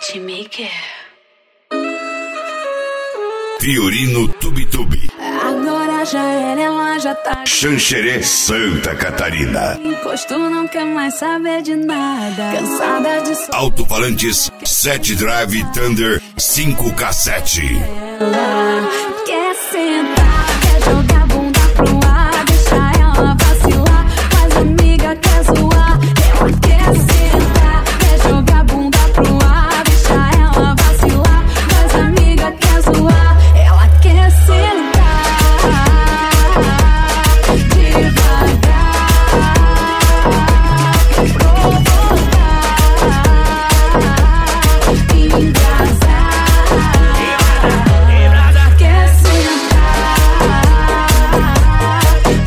Beatmaker. Fiorino Tubitubi. Agora já era, ela já tá. Xanxerê, Santa Catarina. Encosto, não quer mais saber de nada. Cansada de sofrer. Alto-falantes 7 Drive Thunder 5K7. Ela quer sentar, quer jogar bunda pro ar, deixa ela vacilar. Mas amiga quer zoar. Ela quer sentar, quer jogar bunda pro ar, deixa ela vacilar. Mas amiga quer zoar. Ela quer sentar devagar, provocar, engasar. Quer sentar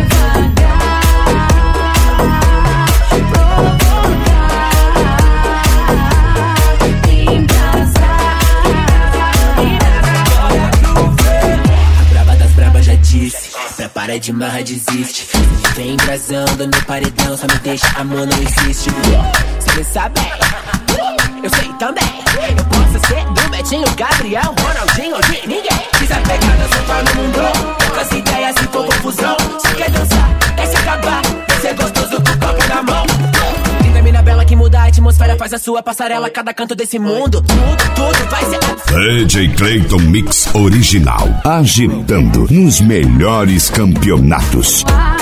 Para de marra, desiste. Vem embrasando no paredão, só me deixa, amor, não insiste. Cê sabe, eu sei também. Eu posso ser do Betinho, Gabriel, Ronaldinho, de ninguém. Fiz a pegada, só tá no mundo. Poucas ideias, se for confusão. Só quer dançar, quer se acabar. Quer ser gostoso com o copo na mão. Linda mina bela que muda a atmosfera, faz a sua passarela. Cada canto desse mundo, tudo vai ser. DJ Clayton Mix Original, agitando nos melhores campeonatos.